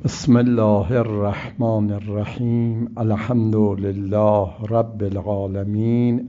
بسم الله الرحمن الرحیم. الحمد لله رب العالمین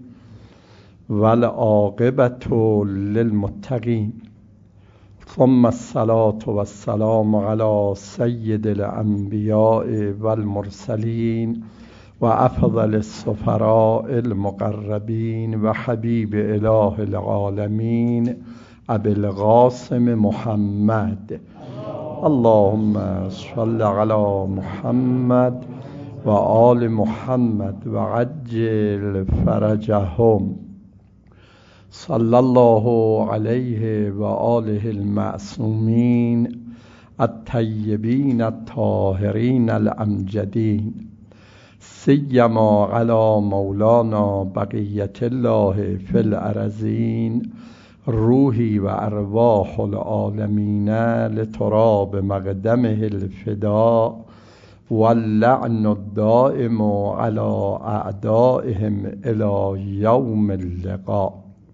والعاقبة للمتقین، ثم الصلاة والسلام علی سید الانبیاء والمرسلین و افضل السفراء المقربین و حبیب اله العالمین ابی القاسم محمد. اللهم صل علی محمد و آل محمد و عجل فرجهم. صلی الله علیه و آله المعصومین الطیبین الطاهرین الامجدین، سیما علی مولانا بقیت الله فی الارضین، روحی و ارواح العالمین لتراب مقدمه الفداء واللعن الدائم على اعدائهم الى یوم اللقاء.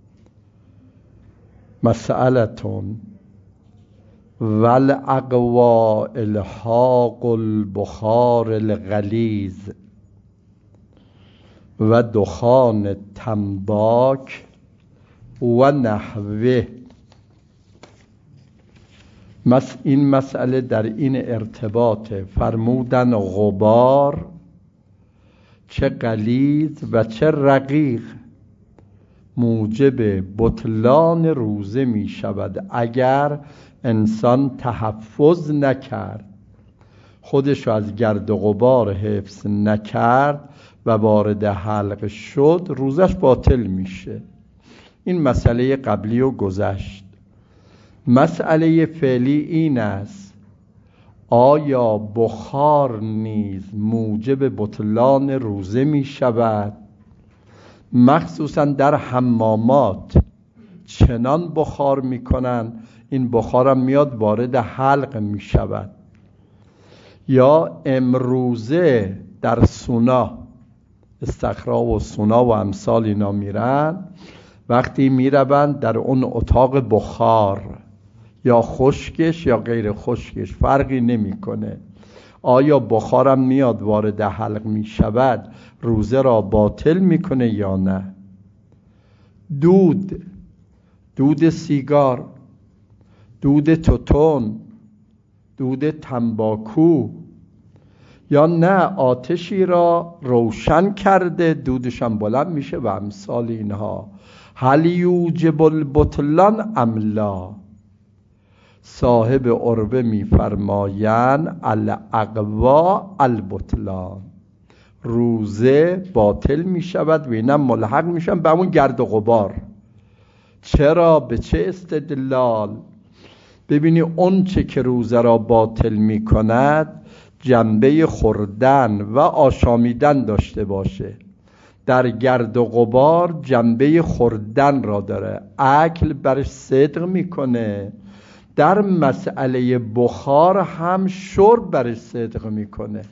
مسألة والاقوى الحاق البخار الغلیظ و دخان تنباک و نحوه. این مسئله در این ارتباط فرمودن غبار چه غلیظ و چه رقیق موجب بطلان روزه می شود اگر انسان تحفظ نکرد، خودش رو از گرد و غبار حفظ نکرد و وارد حلق شد، روزش باطل میشه. این مسئله قبلی و گذشت. مسئله فعلی این است: آیا بخار نیز موجب بطلان روزه می شود؟ مخصوصا در حمامات چنان بخار می کنن، این بخارم میاد وارد حلق می شود. یا امروزه در سونا، استخرا و سونا و امثال اینا میرن، وقتی میروند در اون اتاق بخار، یا خشکش یا غیر خشکش فرقی نمیکنه، آیا بخارم میاد وارد حلق میشود روزه را باطل میکنه یا نه؟ دود سیگار، دود توتون، دود تنباکو، یا نه آتشی را روشن کرده دودشان بلند میشه و امثال اینها. هل یوجب البطلان ام لا؟ صاحب عربه میفرمایند الاقوی البطلان، روزه باطل میشود و اینا ملحق میشن به اون گرد و غبار. چرا؟ به چه استدلال؟ ببینی اون چه که روزه را باطل میکند جنبه خوردن و آشامیدن داشته باشه. در گرد و غبار جنبه خوردن را داره، اکل برش صدق میکنه. در مسئله بخار هم شرب برش صدق میکنه.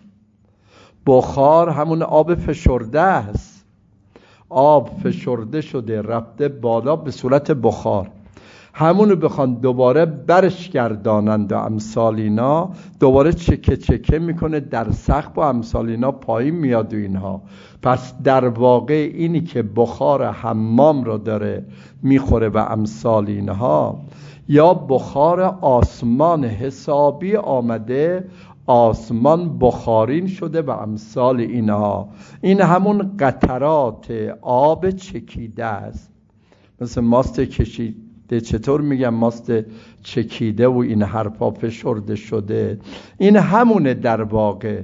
بخار همون آب فشرده است، آب فشرده شده رفته بالا به صورت بخار، همونو بخوان دوباره برش گردانند و امثال اینا، دوباره چکه چکه میکنه در سقف و امثال اینا پایین میاد و اینها. پس در واقع اینی که بخار حمام رو داره میخوره و امثال اینها، یا بخار آسمان حسابی آمده، آسمان بخارین شده و امثال اینها. این همون قطرات آب چکیده است، مثل ماست کشیده. چطور میگم ماست چکیده و این حرفا فشرده شده؟ این همونه در واقع.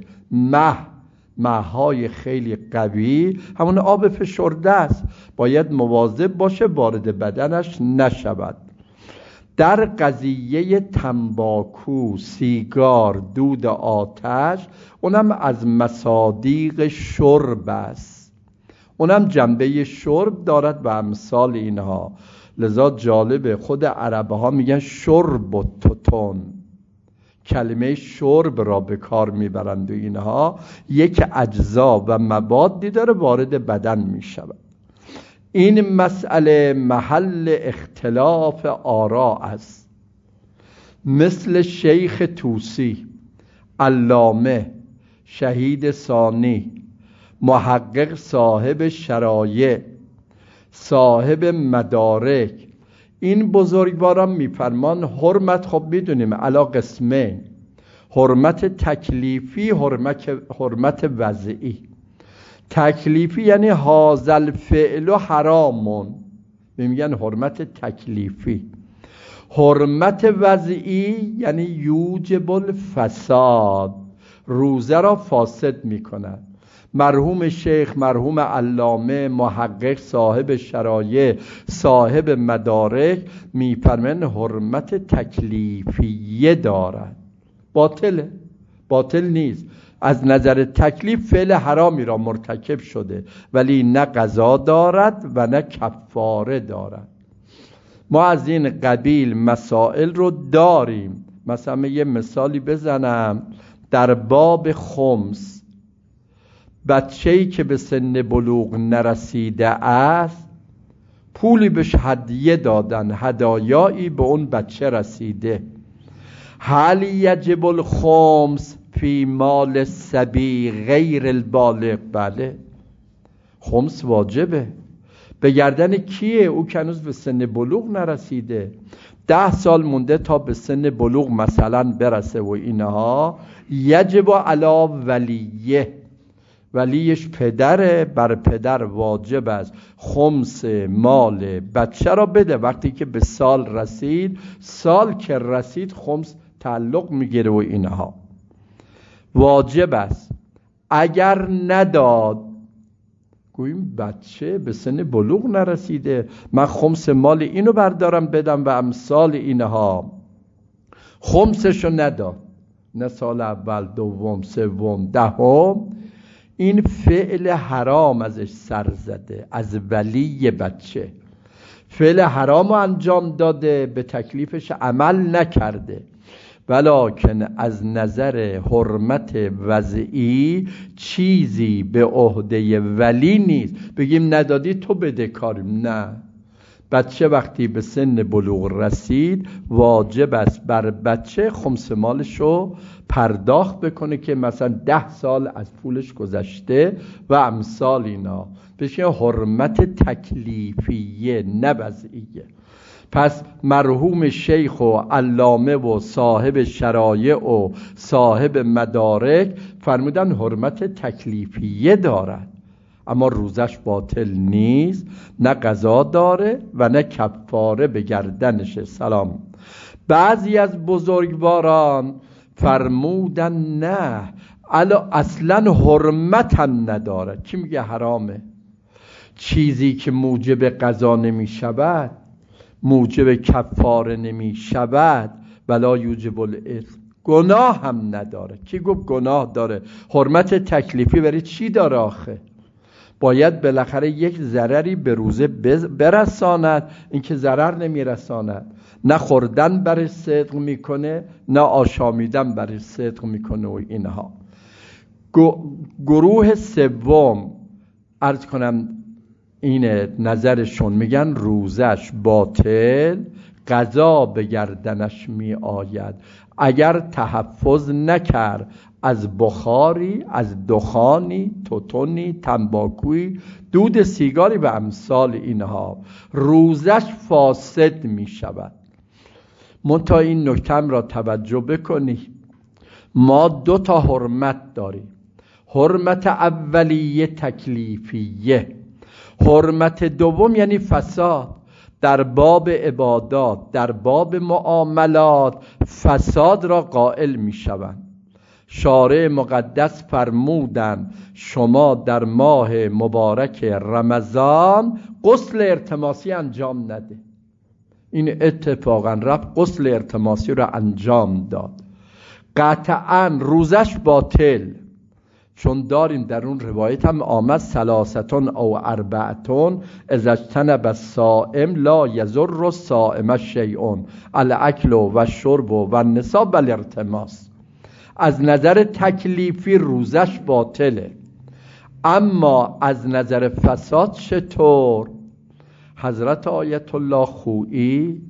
مه‌های خیلی قوی همون آب فشرده است، باید مواظب باشه وارد بدنش نشود. در قضیه تنباکو، سیگار، دود آتش، اونم از مصادیق شرب است، اونم جنبه شرب دارد و امثال اینها. لذا جالبه خود عرب ها میگن شرب و توتون، کلمه شرب را به کار میبرند و اینها یک اجزا و موادی داره وارد بدن میشود. این مسئله محل اختلاف آراء است. مثل شیخ طوسی علامه، شهید ثانی، محقق صاحب شرایع، صاحب مدارک، این بزرگواران میفرمان حرمت، خب میدونیم علا قسمه، حرمت تکلیفی، حرمت وضعی. تکلیفی یعنی هازل فعل و حرامون، میگن حرمت تکلیفی. حرمت وضعی یعنی یوجب الفساد، روزه را فاسد میکند. مرحوم شیخ، مرحوم علامه، محقق صاحب شرایع، صاحب مدارک میفرمایند حرمت تکلیفیه دارد. باطله، باطل نیست. از نظر تکلیف فعل حرامی را مرتکب شده، ولی نه قضا دارد و نه کفاره دارد. ما از این قبیل مسائل رو داریم. مثلا یه مثالی بزنم، در باب خمس، بچه‌ای که به سن بلوغ نرسیده است پولی بهش هدیه دادن، هدایایی به اون بچه رسیده. هل یجب الخمس فی مال الصبی غیر البالغ؟ بله، خمس واجبه. به گردن کیه؟ او که هنوز به سن بلوغ نرسیده، 10 سال مونده تا به سن بلوغ مثلا برسه و اینها. یجب علی ولیه، ولیش پدره، بر پدر واجب است خمس مال بچه را بده. وقتی که به سال رسید، سال که رسید خمس تعلق میگیره و اینها واجب است. اگر نداد، گوییم بچه به سن بلوغ نرسیده، من خمس مال اینو بردارم بدم و امثال اینها، خمسشو نداد، نه سال اول، دوم، سوم، دهم، این فعل حرام ازش سر زده، از ولی بچه فعل حرام انجام داده، به تکلیفش عمل نکرده. ولکن از نظر حرمت وضعی چیزی به عهده ولی نیست بگیم ندادی تو بده کاریم. نه، بچه وقتی به سن بلوغ رسید واجب است بر بچه خمس مالشو پرداخت بکنه که مثلا 10 سال از پولش گذشته و امثال اینا. بشه حرمت تکلیفیه نه وضعیه. پس مرحوم شیخ و علامه و صاحب شرایع و صاحب مدارک فرمودن حرمت تکلیفیه دارد، اما روزش باطل نیست، نه قضا داره و نه کفاره به گردنش. سلام. بعضی از بزرگواران فرمودن نه، اصلا حرمت هم نداره. کی میگه حرامه؟ چیزی که موجب قضا نمی شود، موجب کفاره نمی شود، ولا یوجب الاثم، گناه هم نداره. کی گفت گناه داره؟ حرمت تکلیفی برای چی داره آخه؟ باید بالاخره یک ضرری به روزه برساند، این که ضرر نمیرساند. نه خوردن برای صدق میکنه، نه آشامیدن برای صدق میکنه و اینها. گروه سوم عرض کنم این نظرشون، میگن روزش باطل، قضا به گردنش می آید اگر تحفظ نکرد از بخاری، از دخانی، توتونی، تنباکویی، دود سیگاری و امثال اینها، روزش فاسد می شود. منتها این نکته را توجه بکنی، ما 2 تا حرمت داریم. حرمت اولیه تکلیفیه، حرمت دوم یعنی فساد در باب عبادات، در باب معاملات فساد را قائل می شوند. شارع مقدس فرمودند شما در ماه مبارک رمضان غسل ارتماسی انجام نده. این اتفاقا رفت غسل ارتماسی را انجام داد، قطعا روزش باطل. چون داریم در اون روایت هم آمد ثلاثتون او اربعتون اذا اجتنب الصائم لا یضر الصائم شیء، الاکل و الشرب و النساء والارتماس. از نظر تکلیفی روزش باطله، اما از نظر فساد چطور؟ حضرت آیت الله خویی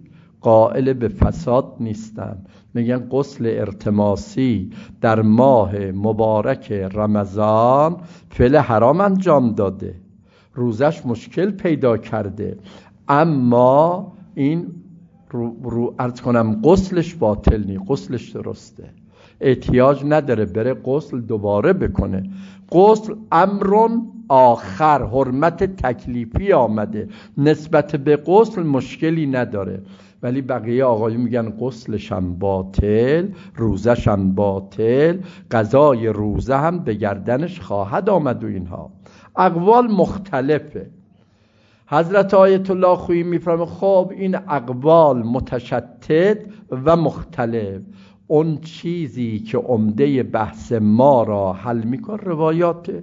قائل به فساد نیستن. میگن غسل ارتماسی در ماه مبارک رمضان فعل حرام انجام داده، روزش مشکل پیدا کرده، اما این عرض کنم غسلش باطل نی، غسلش درسته، احتیاج نداره بره غسل دوباره بکنه. غسل امرون آخر، حرمت تکلیفی آمده، نسبت به غسل مشکلی نداره. ولی بقیه آقایون میگن غسلش هم باطل، روزش هم باطل، قضای روزه هم به گردنش خواهد آمد و اینها. اقوال مختلفه. حضرت آیت الله خویی میفرمه خب این اقوال متشتت و مختلف، اون چیزی که عمده بحث ما را حل میکن روایاته،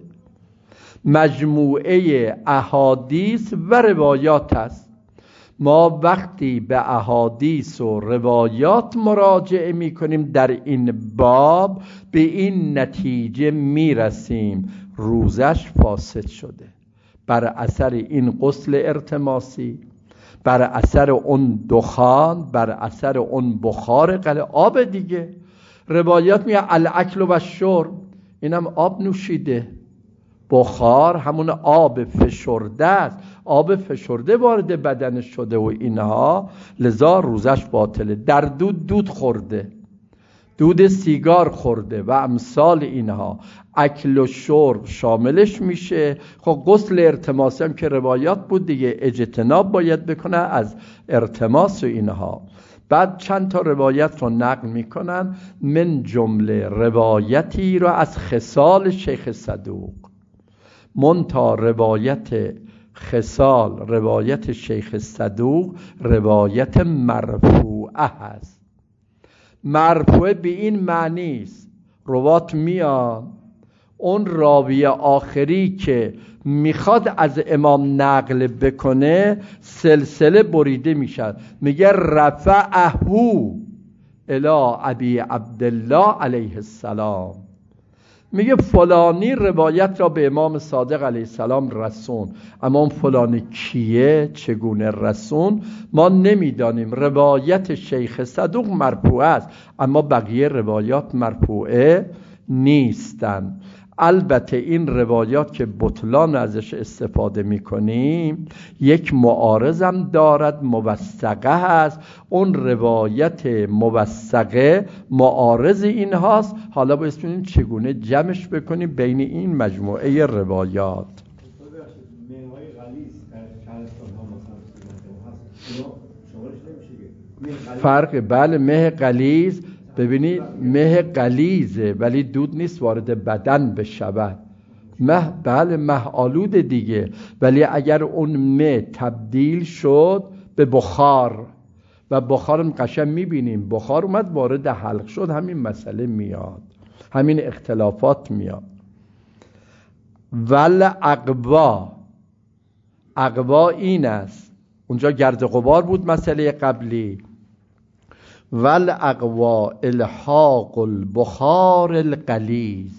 مجموعه احادیث و روایات است. ما وقتی به احادیث و روایات مراجعه میکنیم در این باب به این نتیجه میرسیم روزش فاسد شده بر اثر این غسل ارتماسی، بر اثر اون دخان، بر اثر اون بخار آب دیگه. روایات میگه الاکل و الشرب، اینم آب نوشیده، بخار همون آب فشرده است، آب فشرده وارد بدنش شده و اینها، لذا روزش باطله. در دود خورده، دود سیگار خورده و امثال اینها، اکل و شرب شاملش میشه. خب غسل ارتماسی هم که روایات بود دیگه، اجتناب باید بکنه از ارتماس و اینها. بعد چند تا روایت رو نقل میکنن، من جمله روایتی رو از خصال شیخ صدوق، منتها روایت خصال، روایت شیخ صدوق روایت مرفوعه هست. مرفوعه به این معنی است روات میان اون راوی آخری که میخواد از امام نقل بکنه سلسله بریده میشد، میگه رفعه الی ابی عبدالله علیه السلام، میگه فلانی روایت را به امام صادق علیه السلام رسون، اما اون فلانی کیه، چگونه رسون ما نمیدانیم. روایت شیخ صدوق مرفوعه است، اما بقیه روایات مرفوعه نیستن. البته این روایات که بطلان ازش استفاده میکنیم یک معارضم دارد، موثقه هست، اون روایت موثقه معارض این هاست. حالا باید ببینیم چگونه جمعش بکنیم بین این مجموعه روایات. فرق بله، مه غلیظ، ببینید مه غلیظه ولی دود نیست وارد بدن بشود. مه بله مه آلوده دیگه، ولی اگر اون مه تبدیل شد به بخار و بخارم قشنگ میبینیم بخار اومد وارد حلق شد، همین مسئله میاد، همین اختلافات میاد. ول اقوا این است، اونجا گرد غبار بود مسئله قبلی. ول اقوا الحاق البخار الغلیظ،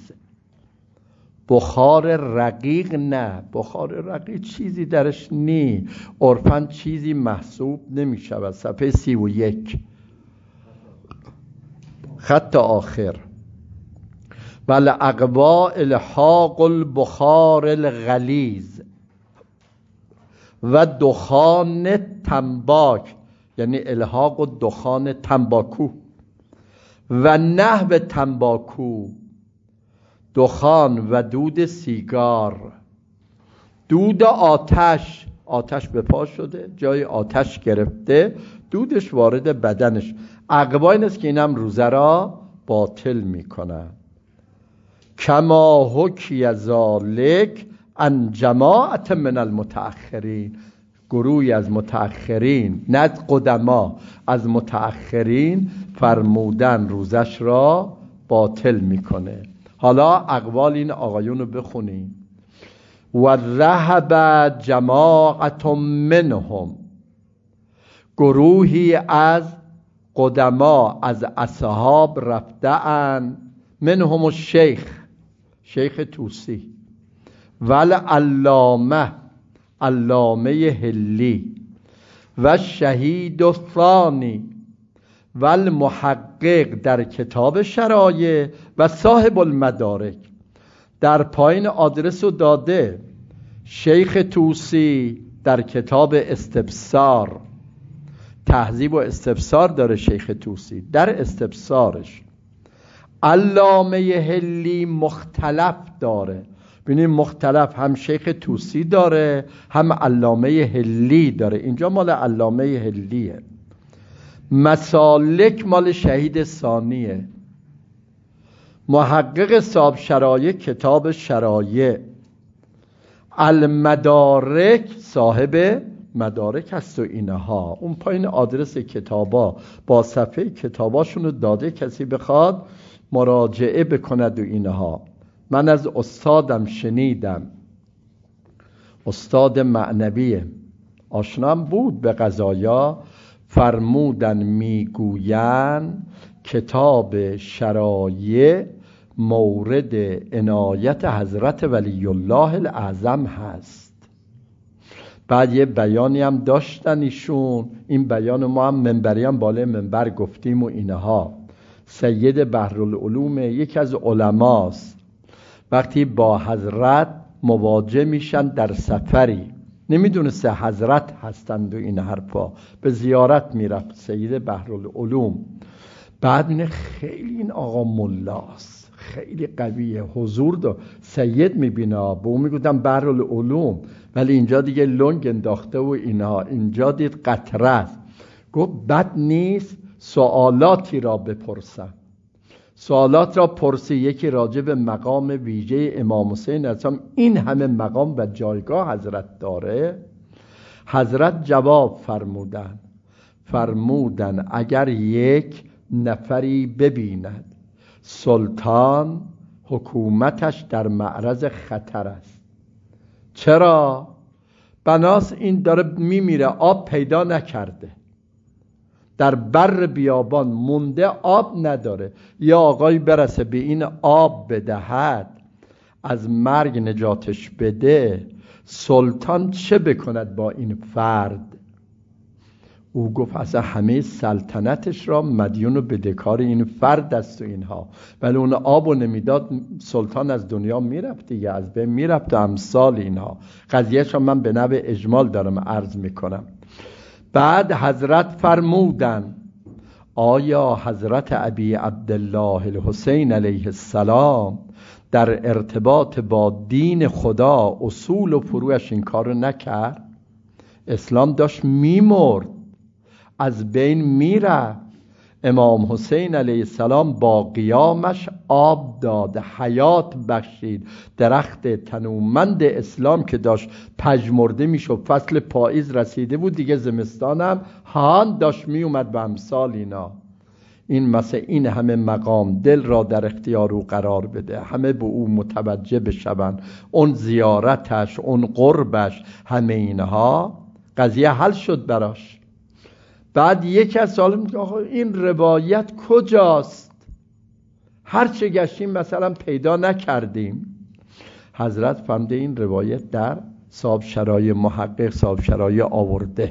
بخار رقیق نه، بخار رقیق چیزی درش نی، عرفاً چیزی محسوب نمی شود. صفحه 31 خط آخر. ول اقوا الحاق البخار الغلیظ و دخان تنباک، یعنی الحاق و دخان تنباکو و نحو تنباکو، دخان و دود سیگار، دود آتش به پا شده، جای آتش گرفته، دودش وارد بدنش. اقوا این است که اینم روزه را باطل میکنه. کما حکی ذالک عن جماعت من المتأخرین، گروهی از متأخرین، نه قدما، از متأخرین فرمودن روزش را باطل میکنه. حالا اقوال این آقایون رو بخونیم. و ذهب جماعت منهم، گروهی از قدما از اصحاب رفتن، منهم الشیخ، شیخ توسی، ول علامه، علامه هلی، و شهید الثانی و المحقق در کتاب شرایع و صاحب المدارک. در پایین آدرس رو داده. شیخ طوسی در کتاب استبصار، تهذیب و استبصار داره شیخ طوسی، در استبصارش علامه حلی مختلف داره. ببینید مختلف هم شیخ طوسی داره هم علامه حلی داره. اینجا مال علامه حلیه. مسالک مال شهید ثانیه. محقق صاحب شرایع کتاب شرایع. المدارک صاحب مدارک هست و اینها. اون پایین آدرس کتابا با صفحه کتاباشونو داده، کسی بخواد مراجعه بکند و اینها. من از استادم شنیدم، استاد معنویه، آشنام بود به قضایا، فرمودن میگوین کتاب شرایع مورد عنایت حضرت ولی الله الاعظم هست. بعد یه بیانی هم داشتن ایشون، این بیان ما هم منبری هم بالای منبر گفتیم و اینها. سید بحرالعلوم یکی از علماست، وقتی با حضرت مواجه میشن در سفری، نمیدونسته حضرت هستند و این حرفا، به زیارت میرفت سید بحرالعلوم. بعد اینه خیلی این آقا ملاست، خیلی قویه، حضور داره، سید میبینه، به اون میگفتن بحرالعلوم، ولی اینجا دیگه لنگ انداخته و اینها. اینجا دید قطره است. گفت بد نیست سوالاتی را بپرسم. سوالات را پرسی. یکی راجع به مقام ویژه امام حسین السلام، این همه مقام و جایگاه حضرت داره. حضرت جواب فرمودن اگر یک نفری ببیند سلطان حکومتش در معرض خطر است. چرا؟ بناس این داره میمیره، آب پیدا نکرده، در بر بیابان مونده، آب نداره، یا آقای برسه به این آب بدهد، از مرگ نجاتش بده، سلطان چه بکند با این فرد؟ او گفت اصلا همه سلطنتش را مدیون و بدهکار این فرد است و اینها، ولی اون آبو نمیداد سلطان از دنیا میرفت دیگه، از بین میرفت و امثال اینها. قضیهش را من به نوع اجمال دارم عرض میکنم. بعد حضرت فرمودن آیا حضرت ابی عبدالله الحسین علیه السلام در ارتباط با دین خدا اصول و فروعش این کارو نکرد؟ اسلام داشت میمرد، از بین میرفت. امام حسین علیه السلام با قیامش آب داد، حیات بخشید. درخت تنومند اسلام که داشت پژمرده میشد، فصل پاییز رسیده بود دیگه، زمستانم هان داشت میومد به امثال اینا. این مثل این همه مقام دل را در اختیار او قرار بده، همه به او متوجه بشون، اون زیارتش، اون قربش، همه اینها، قضیه حل شد براش. بعد یکی از سوال میگه آخه این روایت کجاست؟ هر چه گشتیم مثلا پیدا نکردیم. حضرت فرموده این روایت در صاحب شرایع محقق صاحب شرایع آورده.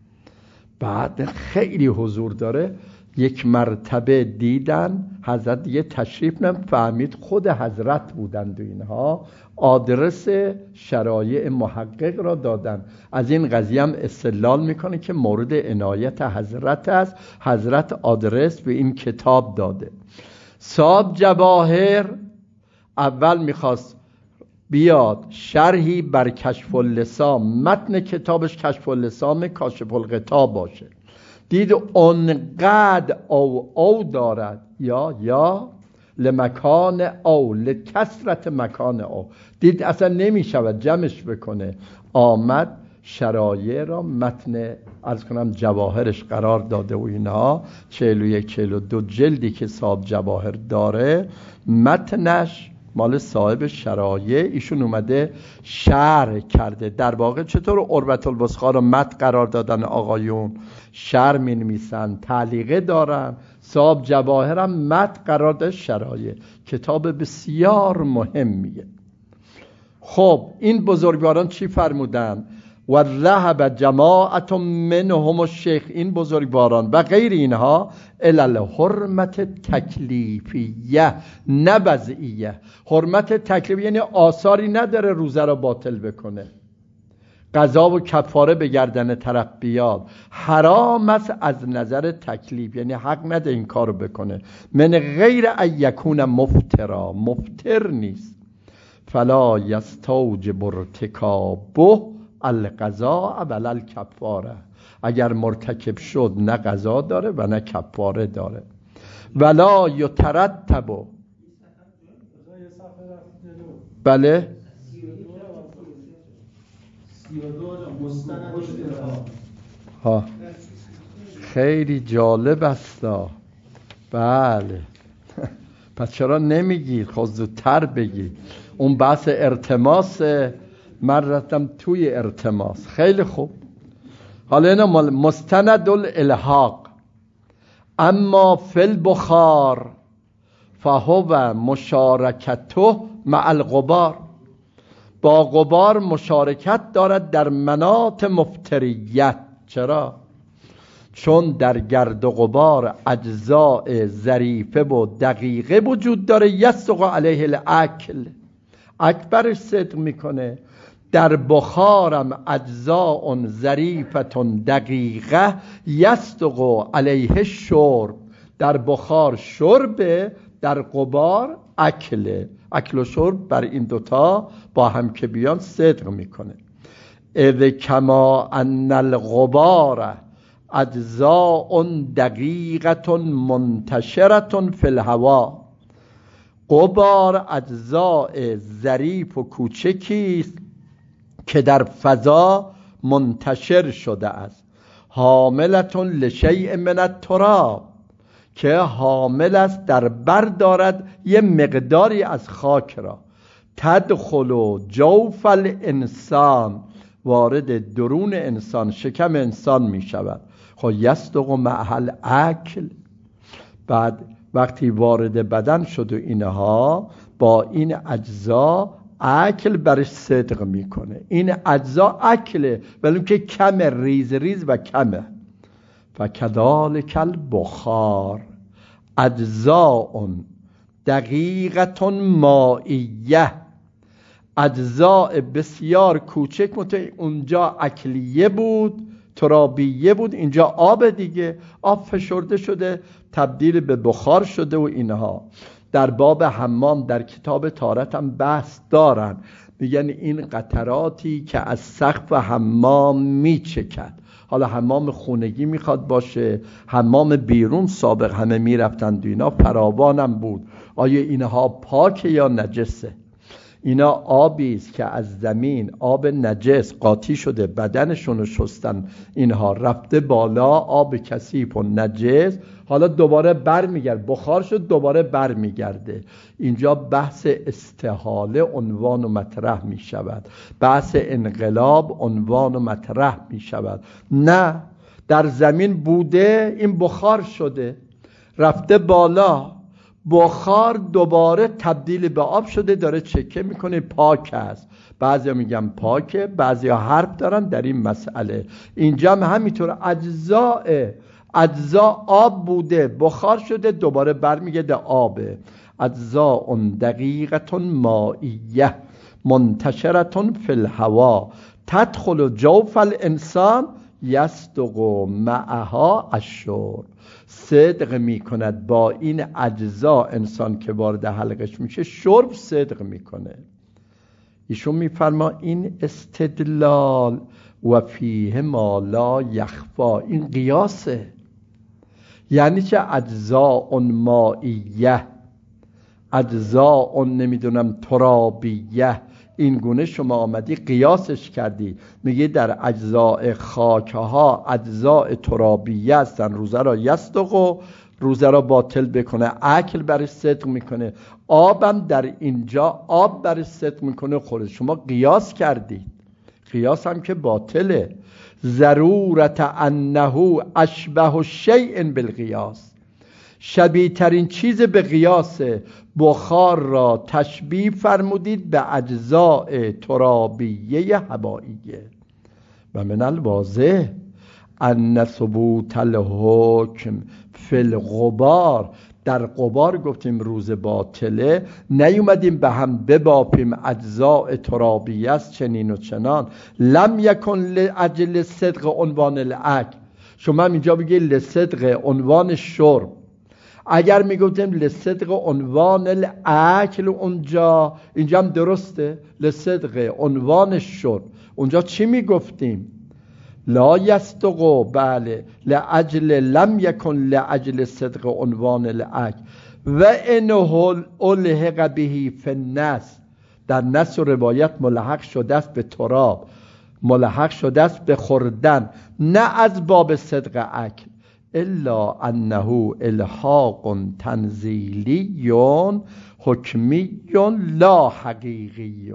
بعد خیلی حضور داره. یک مرتبه دیدن حضرت دیگه تشریف نفهمید، خود حضرت بودند و اینها، آدرس شرایع محقق را دادن. از این قضیه هم استدلال میکنه که مورد عنایت حضرت است. حضرت آدرس به این کتاب داده. صاحب جواهر اول میخواست بیاد شرحی بر کشف اللسان، متن کتابش کشف اللسان کاشف الغطا باشه. دید اونقدر او دارد، یا لمکان او، لکسرت مکان او، دید اصلا نمیشود جمعش بکنه. آمد شرایع را متن عرض کنم جواهرش قرار داده و اینها. 41-42 جلدی که صاحب جواهر داره، متنش مال صاحب شرایع، ایشون اومده شرح کرده. در واقع چطور عروة الوثقی رو متن قرار دادن آقایون، شرح می نویسن، تعلیقه دارن. صاحب جواهر هم متن قرار داده شرایع. کتاب بسیار مهمیه. خب این بزرگواران چی فرمودن؟ و ذهب جماعت منهم الشیخ، این بزرگواران و غیر اینها، الالحرمت تکلیفیه نه وضعیه. حرمت تکلیفی یعنی آثاری نداره روزه را باطل بکنه، قضا و کفاره به گردن طرف بیاد، حرام است از نظر تکلیف، یعنی حق نده این کارو بکنه. من غیر ان یکون مفترا، مفتر نیست. فلا یستوجب ارتکابه القضاء ولا الکفاره، اگر مرتکب شد نه قضا داره و نه کفاره داره. ولا یترتب، بله ها خیلی جالب است. بله پس چرا نمیگید؟ خود زودتر بگید. اون بحث ارتماس، من رفتم توی ارتماس. خیلی خوب. حالا اینا مستند الالحاق. اما فی البخار فهو مشارکته مع الغبار، با غبار مشارکت دارد در مناط مفتریت. چرا؟ چون در گرد و غبار اجزاء ظریفه و دقیقه وجود داره، یصدق علیه الاکل، اکبرش صدق میکنه. در بخارم اجزاء ظریفتون دقیقه یصدق علیه شرب، در بخار شربه، در غبار اکله. اکل و شرب بر این دوتا با هم که بیان صدق میکنه. اذ کما ان الغبار اجزاء دقیقه منتشره فی الهوا، غبار اجزاء ظریف و کوچکی است که در فضا منتشر شده است. حاملتون لشیء من التراب، که حامل است در بر دارد یه مقداری از خاک را. تدخل جوف الانسان، وارد درون انسان، شکم انسان می شود. خب یصدق محل اکل، بعد وقتی وارد بدن شد و اینها، با این اجزا اکل برش صدق میکنه. این اجزا اکله، ولی که کم، ریز ریز و کمه. فکذالک البخار اجزاء دقیقه مائیه، اجزاء بسیار کوچک، اونجا اکلیه بود، ترابیه بود، اینجا آب دیگه، آب فشرده شده تبدیل به بخار شده و اینها. در باب حمام در کتاب طهارت هم بحث دارن، میگن این قطراتی که از سقف حمام میچکد، حالا حمام خونگی میخواد باشه، حمام بیرون سابق همه میرفتن و اینا، فراوانم بود. آیا اینها پاکه یا نجسه؟ اینا آبی است که از زمین، آب نجس قاطی شده، بدنشون رو شستن، اینها رفته بالا، آب کثیف و نجس، حالا دوباره بر میگرد، بخار شد دوباره بر میگرده. اینجا بحث استحاله عنوان و مطرح میشود، بحث انقلاب عنوان و مطرح میشود. نه، در زمین بوده، این بخار شده، رفته بالا، بخار دوباره تبدیل به آب شده، داره چکه میکنه، پاک است. بعضیا میگن پاکه، بعضیا حرف دارن در این مسئله. اینجا هم همینطور، اجزا آب بوده، بخار شده، دوباره برمیگرده آبه. اجزاء دقیقه مائیه منتشره فی الهوا تدخل جوف الانسان یصدق معها الشرب، صدق میکند با این اجزا انسان که وارد حلقش میشه، شرب صدق میکنه. ایشون میفرما این استدلال و فیه ما لا یخفا، این قیاسه. یعنی چه؟ اجزاء مائیه، اجزاء نمیدونم ترابیه، این گونه شما آمدی قیاسش کردی، میگه در اجزاء خاکها اجزاء ترابیه هستن، روزه را یصدق و روزه را باطل بکنه، اکل برش صدق میکنه. آبم در اینجا آب برش صدق میکنه، خورد. شما قیاس کردید، قیاس هم که باطله. ضرورت انه اشبه شیء بالقیاس، شبیه ترین چیز به قیاس. بخار را تشبیه فرمودید به اجزاء ترابیه هواییه. و من الواضح ان ثبوت الحکم فی الغبار، در غبار گفتیم روز باطله، نیومدیم به هم بباپیم اجزاء ترابیه است چنین و چنان. لم یکن لاجل صدق عنوان الاکل. شما اینجا بگی لصدق عنوان شرب، اگر میگفتیم لصدق عنوان الاکل اونجا، اینجا هم درسته لصدق عنوان شرب. اونجا چی میگفتیم؟ لا یستقو، بله، لعجل لم یکن لعجل صدق عنوان الاکل و انه الحق بهی فی النص، در نص و روایت ملحق شده است به تراب، ملحق شده است به خوردن، نه از باب صدق اکل، الا انه الحاق تنزیلی حکمی لا حقیقی.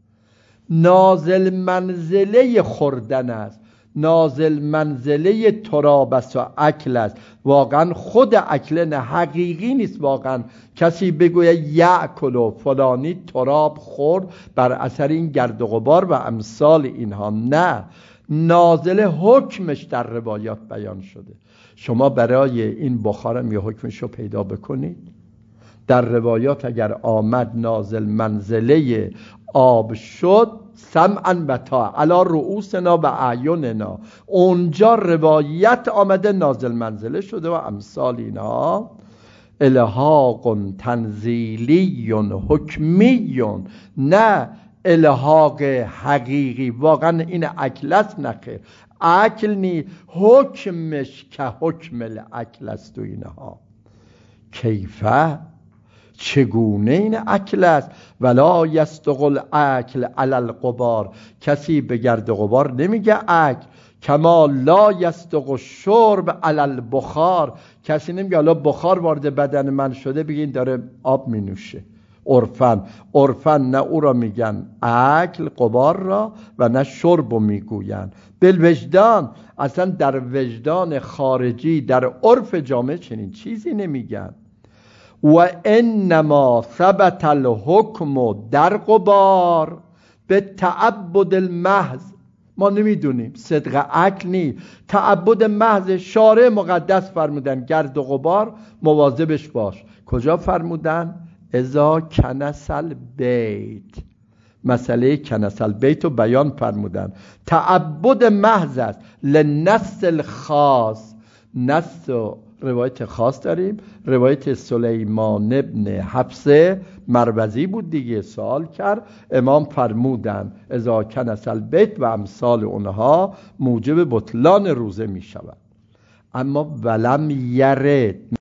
نازل منزله خوردن است، نازل منزله تراب است و اکل است. واقعا خود اکل نه، حقیقی نیست. واقعا کسی بگوید یأکل و فلانی تراب خورد بر اثر این گرد و غبار و امثال اینها، نه، نازل حکمش در روایات بیان شده. شما برای این بخارم یه حکمش رو پیدا بکنید در روایات، اگر آمد نازل منزله آب شد، سمعا و طاعة علی رؤوسنا و اعیننا، اونجا روایت آمده نازل منزله شده و امثال اینا. الحاق تنزیلی حکمی، نه الحاق حقیقی. واقعا این اکل است؟ نخیر، اکل نی، حکمش که حکم الاکل است و اینها. کیفه، چگونه این اکل است؟ ولا یستقل اکل علی الغبار، کسی به گرد غبار نمیگه اکل. کما لا یستقل شرب علی البخار، کسی نمیگه حالا بخار وارد بدن من شده بگین داره آب می نوشه. عرفن نه او را میگن اکل غبار را و نه شرب میگوین. بالوجدان، اصلا در وجدان خارجی در عرف جامعه چنین چیزی نمیگن. و انما ثبت الحکم در غبار به تعبد المحض، ما نمیدونیم، صدق اکل نی، تعبد محض. شارع مقدس فرمودن گرد و غبار مواظبش باش. کجا فرمودن؟ اذا کنس البیت، مسئله کنس البیت رو بیان فرمودن. تعبد محض است، لنص الخاص. نص روایت خاص داریم، روایت سلیمان ابن حفصه مروزی بود دیگه، سوال کرد، امام فرمودن اذا کنس البیت و امثال اونها موجب بطلان روزه می شود. اما ولم یرد